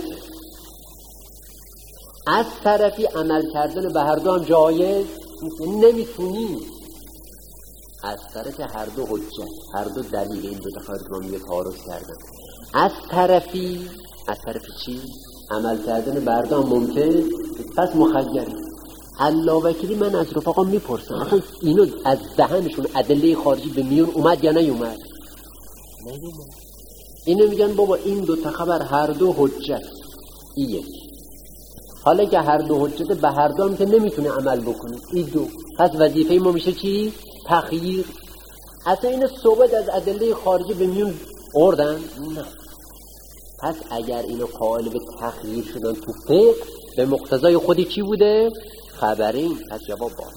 از طرفی عمل کردن به هر دو هم جایز نمیتونی. از طرف هر دو حجت، هر دو دلیل این دو تا خبر با هم دیگه تعارض کردن. از طرفی، از طرف چی؟ عمل کردن به هر دو هم ممکن، پس مخیری. علاوه من از رفقا میپرسم اصلا اینو از دهنشون ادله خارجی به میون اومد یا نیومد؟ نیومد. اینو میگن بابا این دو تا خبر هر دو حجت. این یک. حالا که هر دو حجت، به هر دو هم که نمیتونه عمل بکنه. این دو. پس وظیفه ما میشه چی؟ تخییر. اصلا اینو ثابت از ادله خارجی به میون آوردن؟ نه. پس اگر اینو قائل به تخییر شدن تو فقه، به مقتضای خودی چی بوده؟ خبرین. پس جواب باز.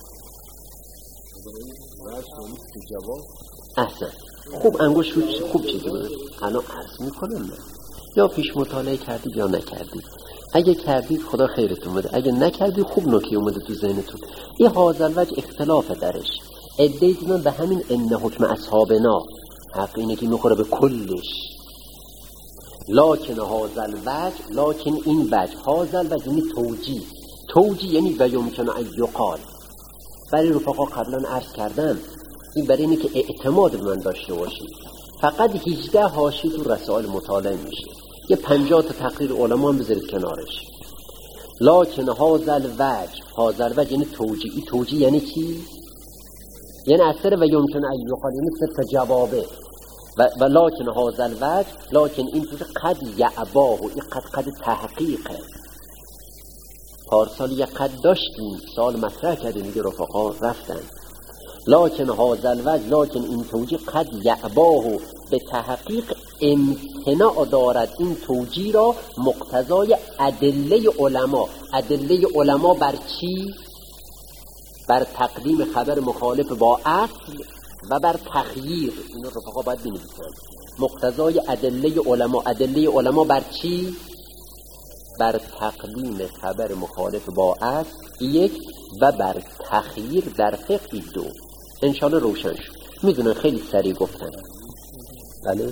احسن. خوب انگوش خوب چیزی بود. الان عرض میکنم من یا پیش مطالعه کردید یا نکردید. اگه کردید خدا خیرتون بده، اگه نکردید خوب نکته اومده تو ذهنتون. این هازل وجه اختلاف درش. عده‌ای دیدن به همین ان حکم اصحابنا، حق اینه که میخوره به کلش. لکن هازل وجه، لکن این وجه، هازل وجه یعنی توجیه یعنی و یمکن ان یقال. برای رفقا قبلا عرض کردم این برای اینه که اعتماد به من داشته باشید. فقط 18 حاشیه تو رسائل مطالعه میشه، یه 50 تا تقریر علما هم بذارید کنارش. لکن هازل وجه یعنی توجیه یعنی چی؟ یعنی اثر و یمکن ان یقال یعنی صرف جوابه. و لکن هازل وجه، لکن این توجه قد یعباه، این قد تحقیقه. پارسال یه قد داشتیم، سال مطرح کردیم دیگه، رفقا رفتن. لکن هازل وجه، لکن این توجیه قد یعباه، به تحقیق امتناع دارد این توجیه را مقتضای ادله علما. ادله علما بر چی؟ بر تقدیم خبر مخالف با اصل و بر تخییر. این رفقا باید بنویسن. مقتضای ادله علما بر چی؟ بر تقدیم خبر مخالف با اصل یک، و بر تخییر در فقه دو. انشالله روشن شد. میدونن خیلی سریع گفتن. بله؟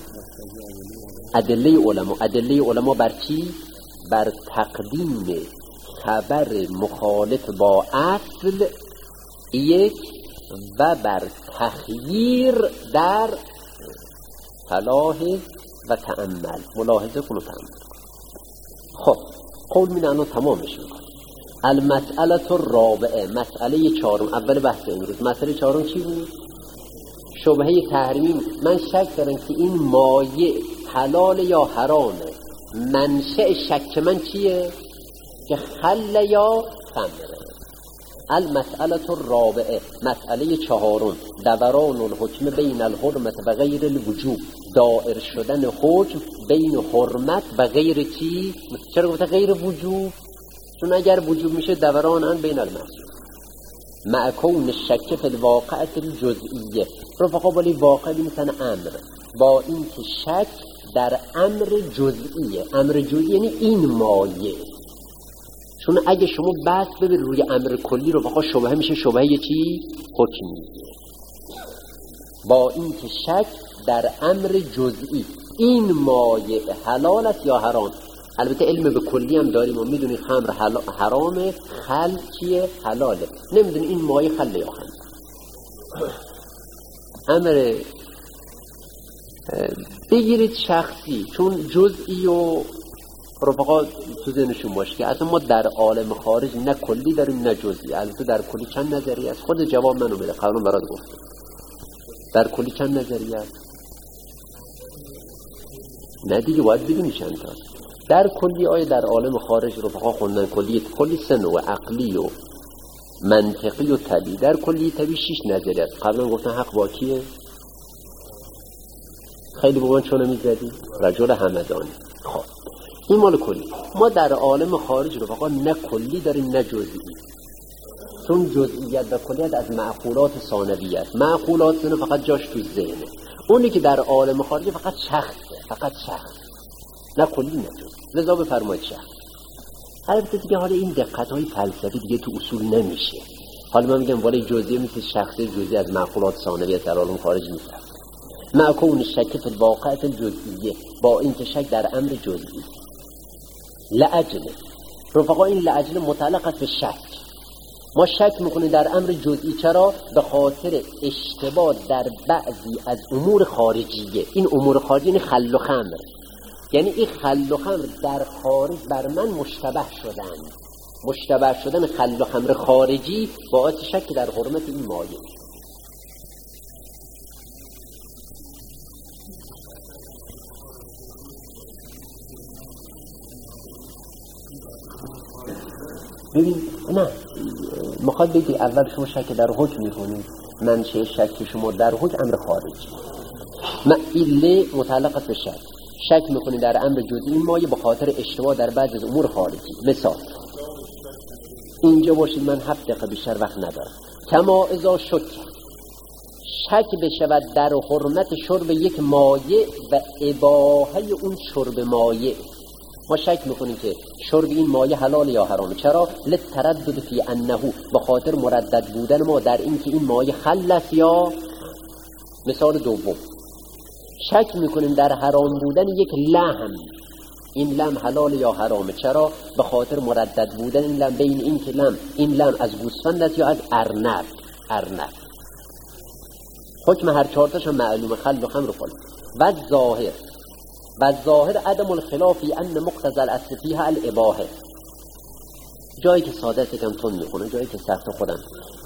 ادله علما بر چی؟ بر تقدیم خبر مخالف با اصل یک، و بر تخییر در صلاح و تأمل. ملاحظه کن و تأمل. خب قول می الان تمامش میکن. المسئله الرابعه، مسئله چهارم، اول بحث امروز. مسئله چهارم چی بود؟ شبهه تحریمی. من شک دارم که این مایع حلال یا حرامه. منشأ شک من چیه؟ که خل یا خمره. المسئله الرابعه، مسئله چهارم، دوران الحکم بین الحرمت و غیر الوجوب، دائر شدن حکم بین حرمت و غیر چی؟ چرا گفته غیر وجوب؟ چون اگر وجوب میشه دوران بین المسئله مع کون شک فی الواقعه الجزئیه. رفقا ولی واقع مثلا امر، با این که شک در امر جزئیه. امر جزئی یعنی این مایه. چون اگه شما بحث ببرید روی امر کلی، رفقا شبهه میشه شبهه چی؟ حکمی. با این که شک در امر جزئی، این مایه حلال است یا حرام. البته علم به کلی هم داریم و میدونی خمر حرامه، خل چیه؟ حلاله. نمیدونی این مایه خل یا خمر. امر بگیرید شخصی، چون جزئی و رفقا تو ذهنشون باشه که اصلا ما در عالم خارج نه کلی داریم نه جزئی. البته در کلی چند نظریه است؟ خود جواب منو بده، قبلا برات گفتم. در کلی چند نظریه است؟ نه دیگه باید بگیم چند تا. در کلی آیه در عالم خارج رفقا خوندن کلی سه نوع، عقلی و منطقی و طبیعی. در کلی طبیعی 6 نظریه است. قبلا گفتن حق با کیه؟ خیلی با من چون میزدی؟ رجل همدانی. خب این مال کلی. ما در عالم خارج رفقا نه کلی داریم نه جزئی. چون جزئیت و کلیت از معقولات ثانویه است. معقولات ثانویه فقط جاش تو ذهنه. اونی که در عالم خارج فقط شخص، نه کلی نه جزئی. لذا بفرمایید شخص. البته دیگه حالا این دقت‌های فلسفی دیگه تو اصول نمیشه. حالا من میگم ولی جزئی مثل شخص جزئی از معقولات ثانویه در عالم خارج نیست. معکون شک فی الواقعه الجزئیه، با این که شک در امر جزئی. لعجل رفقا، این لعجل متعلق است به شک. ما شک میکنیم در امر جزئی. چرا؟ به خاطر اشتباه در بعضی از امور خارجیه. این امور خارجی یعنی خل و خمر. یعنی این خل و خمر در خارج بر من مشتبه شدن خل و خمر خارجی باعث شک در حرمت این مایه. ببین نه میخواد بگی اول شما شک در حکم میکنید، منشأ شک شما در حکم امر خارجی. ایله متعلق است به شک میکنید در امر جزئی این مایه به خاطر اشتباه در بعض از امور خارجی. مثال اینجا باشید، من 7 دقیقه بیشتر وقت ندارم. کما اذا شک بشود در حرمت شرب یک مایع و اباحه اون شرب مایع. ما شک میکنیم که شرب این مایع حلال یا حرامه. چرا؟ للتردد فی انه، به خاطر مردد بودن ما در این که این مایع خل است یا. مثال دوم، شک میکنیم در حرام بودن یک لحم، این لحم حلال یا حرامه. چرا؟ به خاطر مردد بودن این لحم بین این که این لحم از گوسفند است یا از ارنب. حکم هر چهارتاش هم معلومه، خل و خمر و خل. و ظاهر عدم الخلافی ان مقتضى الاصل فيها الاباحه. جایی که ساده کم تون میخونه، جایی که سخت خودم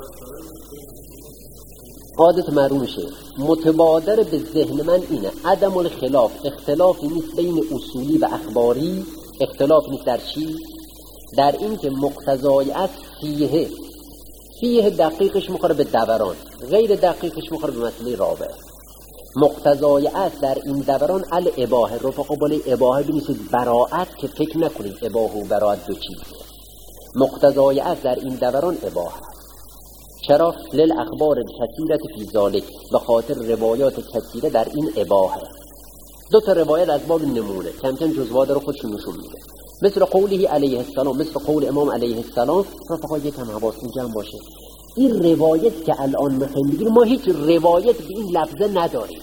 عادت معلوم میشه. متبادر به ذهن من اینه عدم الخلاف، اختلافی نیست بین اصولی و اخباری. اختلاف نیست در چی؟ در این که مقتضای است فیه دقیقش مخوره به دوران، غیر دقیقش مخوره به مسئله رابع. مقتضای است در این دوران الاباحه. رفقا بالای اباحه بنویسید براءت، که فکر نکنید اباحه و براءت دو چیزه. مقتضای است در این دوران اباحه. چرا؟ للاخبار کثیرة فی ذلک، به خاطر روایات کثیره در این اباحه. دو تا روایت از باب نمونه کم کم جزوات رو خودشون نشون میده. مثل قوله علیه السلام، مثل قول امام علیه السلام. رفقا یکم حواستون جمع باشه. این روایت که الان میخوایم بگیم، ما هیچ روایت به این لفظه نداریم،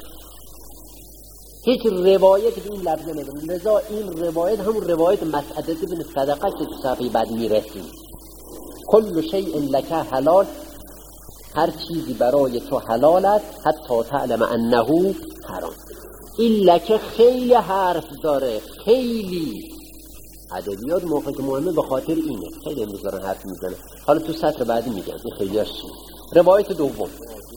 لذا این روایت همون روایت مسعده بن صدقه که تو صفحه بعد میرسیم. کل شیء لک حلال، هر چیزی برای تو حلال است حتی تعلم انه حرام. این لک خیلی حرف داره، خیلی ادبیات موقع که مهمه به خاطر اینه، خیلی امروز دارن حرف میزنه. حالا تو سطر بعدی میگم این خیلی هاش چیه. روایت دوم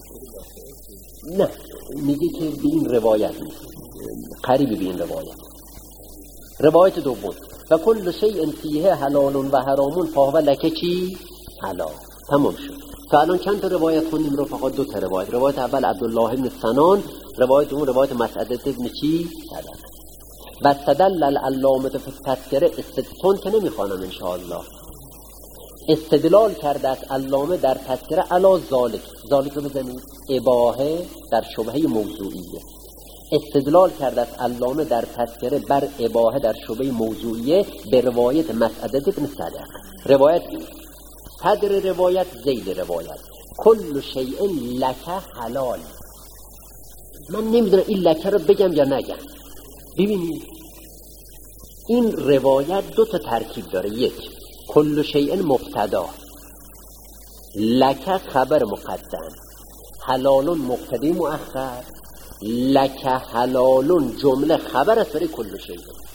نه میگه که به این روایت نیست، قریبی به این روایت دوم. و کل شیء فیه حلال و حرام فهو لک چی؟ حلال. تمام شد. تا الان چند تا روایت خوندیم رفقا؟ دو تا روایت. روایت اول عبدالله بن سنان، روایت دوم روایت مسعده بن چی؟ صدقه. و استدل العلامه فی التذکره، استدلال که نمیخوانم انشاءالله، استدلال کرده است علامه در تذکره علی ذالک رو بزنید، اباحه در شبهه موضوعیه. استدلال کرده است علامه در تذکره بر اباحه در شبهه موضوعیه به روایت مسعده بن صدقه. روایت این صدر روایت زید روایت کل شیء لک حلال. من نمیدونم این لکه رو بگم یا نگم. ببینید این روایت دو تا ترکیب داره. یک، کل شیء مبتدا، لک خبر مقدم، حلال مبتدا مؤخر. لک حلال جمله خبر است برای کل شیء.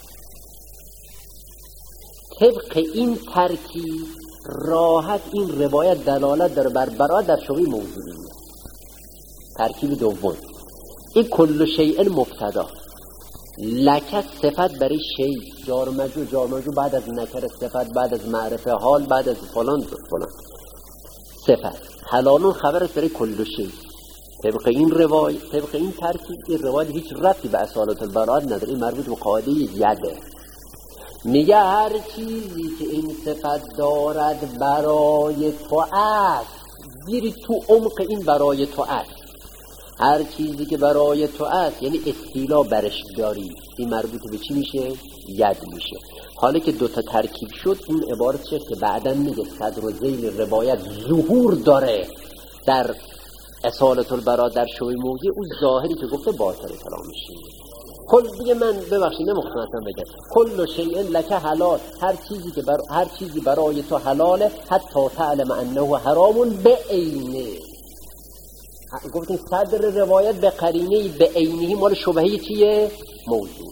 طبق این ترکیب راحت این روایت دلالت داره بر براءت در شبهه موضوعیه. ترکیب دوم، این کل شیء مبتدا، لک صفت برای شیء، جار مجرور بعد از نکره، صفت بعد از معرفه، حال بعد از فلان صفت. حلالون خبر است برای کل شیء. طبق این روایت، طبق این ترکیب، این روایت هیچ ربطی به اصالت البراءت نداره. این مربوط به قاعده یده. میگه هر چیزی که این صفت دارد برای تو است، گیری تو عمق این برای تو است. هر چیزی که برای تو است یعنی استیلا برش داری، این مربوط به چی میشه؟ ید میشه. حالا که دوتا ترکیب شد، این عبارت شد که بعداً میگه صدر و ذیل روایت ظهور داره در اصالت البراءت در شبهه موضوع. اون ظاهری که گفته باطل کلامش میشه. کل دیگه من ببخشید نمیخواستم بگم کل شیء لک حلال، هر چیزی برای تو حلاله حتی تعلم انه حرام به عینه. گفتیم صدر روایت به قرینه به عینه مال شبهه چیه؟ موضوع.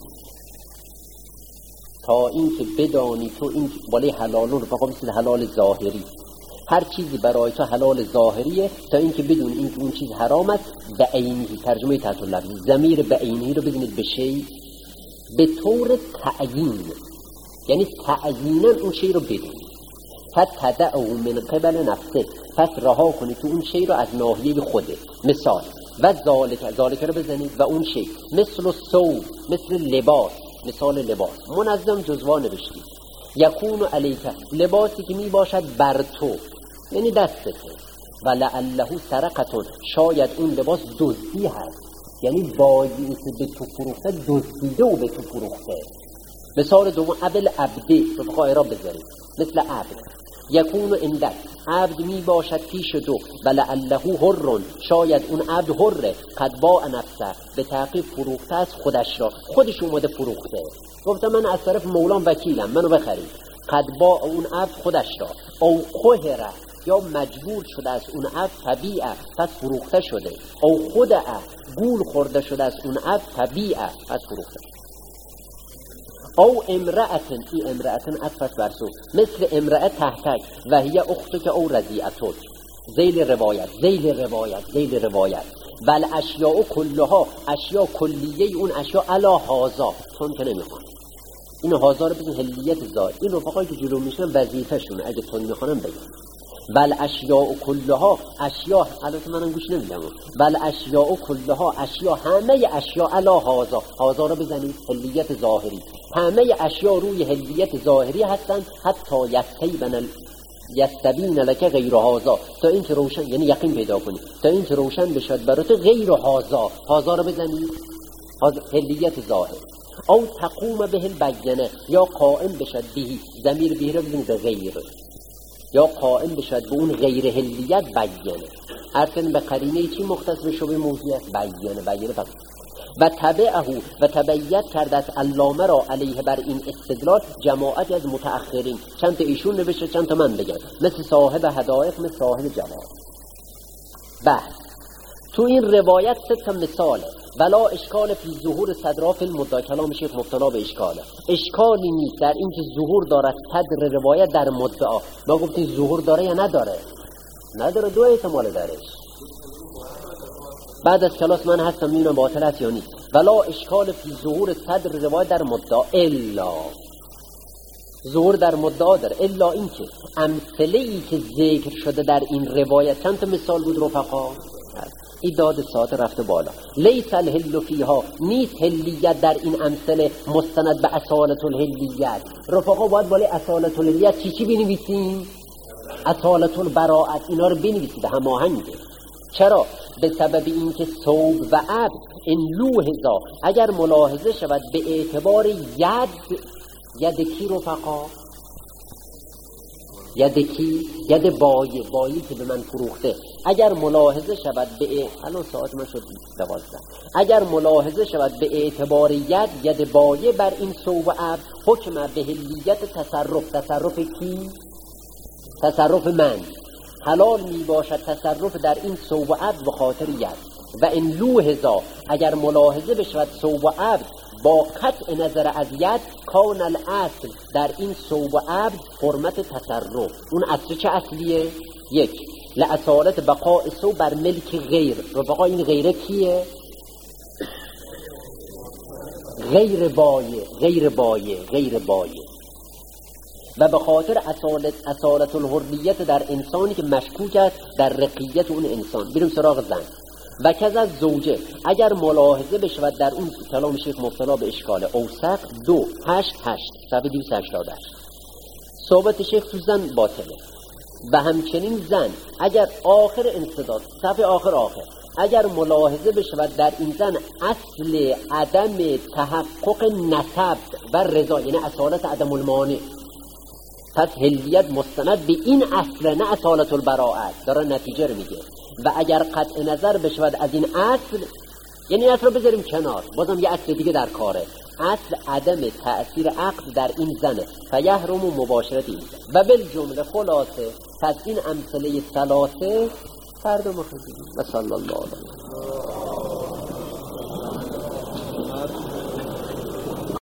تا این که بدانی تو این بالای حلالون رو فقط مثل حلال ظاهری، هر چیزی برای تو حلال ظاهریه تا این که بدون این که اون چیز حرام است به عینه. ترجمه تحت اللفظ ضمیر به عینه رو بدونید به شی به طور تعیین، یعنی تعیینا اون شی رو بدونید. فتدعو من قبل نفسه، پس رها کنید تو اون شی رو از ناحیه خودت. مثال و ذالک رو بزنید و اون شی مثل ثوب، مثل لباس، مثال لباس منظم جزوا نوشتید. یکون علیک، لباسی که می باشد بر تو یعنی دستته. و لعله سرقتون، شاید اون لباس دزدی هست، یعنی بایی که به تو فروخته دزدیده و به تو فروخته. مثال دوم ابل عبدی رو بخواه را بذارید، مثل عبد یکون اندک، عبد می باشد پیش دو، و لعله حرون، شاید اون عبد حره، قد باع نفسه، به تحقیق فروخته است خودش را، خودش اومده فروخته، گفته من از طرف مولان وکیلم منو بخرید. قد باع اون عبد خودش را، او قهره، یا مجبور شده از اون عبد طبیعه، پس فروخته شده، او خودعه، گول خورده شده از اون عبد طبیعه، پس فروخته. او امرأتن، ای امرأتن عطفت برسو، مثل امرأت تحتک و هی اختک او رضیعتک. ذیل روایت بل اشیاء کلها، اشیاء کلیه اون اشیاء علا هازا، چون که نمیخوان این هازا رو بگیم هلیت ذات. این رفقایی که جلو میشنن وظیفه شونه، اگه تون میخوانم بگم بل اشیاء کلها، اشیاء، البته منم گوش نمیدم، بل اشیاء کلها، اشیاء، همه اشیاء علا هازا، هازا رو بزنید هلیت ظاهری، همه اشیاء روی هلیت ظاهری هستن، حتی یستبین لک غیر هازا، تا این که روشن، یعنی یقین پیدا کنی، تا این که روشن بشد برات غیر هازا، هازا رو بزنید هلیت ظاهر. او تقوم به البینه، یا قائم بشد بهی، ضمیر بهی رو بزنید غیر، یا قائم بشد به اون غیر هلیت بیانه، هرچند به قرینه چی مختص به شبه موضوعیت بیانه فقط. و تبعه، و تبعیت کرده از علامه را علیه بر این استدلال جماعت از متأخرین، چند تا ایشون نوشته چند تا من بگم، مثل صاحب هدایق، مثل صاحب جواب. بحث تو این روایت 3 مثاله. ولا اشکال فی ظهور صدرا فی المدعا، کلام شیخ مبتلا به اشکاله، اشکالی نیست در این که ظهور دارد صدر روایت در مدعا. ما گفتیم ظهور داره یا نداره؟ نداره، 2 احتمال درش. بعد از کلاس من هستم میبینم باطل است یا نیست. ولا اشکال فی ظهور صدر روایت در مدعا الا، ظهور در مدعا داره، الا این که امثله‌ای که ذکر شده در این روایت، چند تا مثال بود رفقا؟ ایداد ساعت رفته بالا. لیس الهل فیها، نیست هلیت در این امثله مستند به اصالت الهلیت. رفقا باید بالای اصالت الهلیت چی بنویسیم؟ اصالت البراءت، اینا رو بنویسید هماهنگه. چرا؟ به سبب اینکه ثوب و عبد این لوحظا، اگر ملاحظه شود به اعتبار ید کی رفقا؟ ید بایی که به من فروخته، اگر ملاحظه شود به الان ساعت من شد 12، اگر ملاحظه شود به اعتبار ید بایی بر این ثوب و عبد، حکم به هلیت تصرف کی؟ تصرف من. حلال می باشد تصرف در این ثوب و عبد به خاطر ید. و این لوحظا، اگر ملاحظه بشود ثوب و عبد با قطع نظر از ید، کان الاصل در این ثوب و عبد حرمت تصرف. اون اصل چه اصلیه؟ 1 لأصالت بقاء ثوب بر ملک غیر. رفقا این غیره کیه؟ غیر بایه. و به خاطر اصالت الحریت در انسانی که مشکوک است در رقیت اون انسان. بریم سراغ زن. و کذا زوجه، اگر ملاحظه بشود در اون کلام شیخ مبتلا به اشکال اوسق 288 صفحه 288 صحبت شیخ تو زن باطله. و همچنین زن اگر آخر انصداد صفحه آخر اگر ملاحظه بشود در این زن اصل عدم تحقق نسب و رضا، یعنی اصالت عدم المانع، پس هلیت مستند به این اصل، نه اصالت البراءت. داره نتیجه رو میگه. و اگر قطع نظر بشود از این اصل، یعنی اصل رو بذاریم کنار، بازم یه اصل دیگه در کاره، اصل عدم تأثیر عقد در این زنه، فیحرم مباشرت این زن. و بالجمله خلاصه پس این امثله ثلاثه فردا مخزیم. و صلی الله علیه